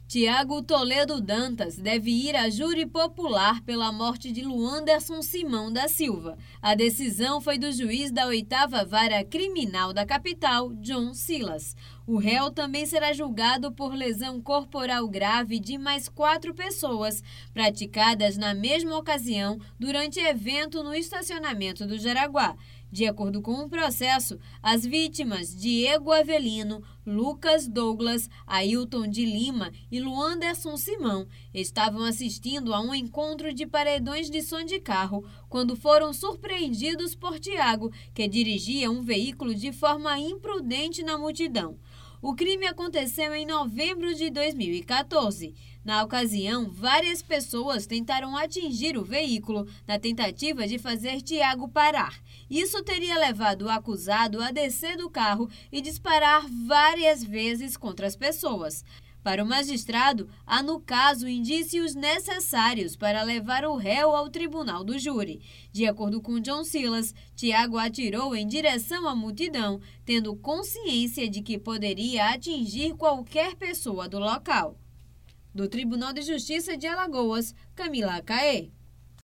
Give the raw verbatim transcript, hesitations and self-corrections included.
Tiago Toledo Dantas deve ir a júri popular pela morte de Luanderson Simão da Silva. A decisão foi do juiz da oitava Vara Criminal da capital, John Silas. O réu também será julgado por lesão corporal grave de mais quatro pessoas, praticadas na mesma ocasião durante evento no estacionamento do Jaraguá. De acordo com o processo, as vítimas Diego Avelino, Lucas Douglas, Ailton de Lima e Luanderson Simão estavam assistindo a um encontro de paredões de som de carro quando foram surpreendidos por Tiago, que dirigia um veículo de forma imprudente na multidão. O crime aconteceu em novembro de dois mil e quatorze. Na ocasião, várias pessoas tentaram atingir o veículo na tentativa de fazer Tiago parar. Isso teria levado o acusado a descer do carro e disparar várias vezes contra as pessoas. Para o magistrado, há no caso indícios necessários para levar o réu ao tribunal do júri. De acordo com John Silas, Tiago atirou em direção à multidão, tendo consciência de que poderia atingir qualquer pessoa do local. Do Tribunal de Justiça de Alagoas, Camila Caê.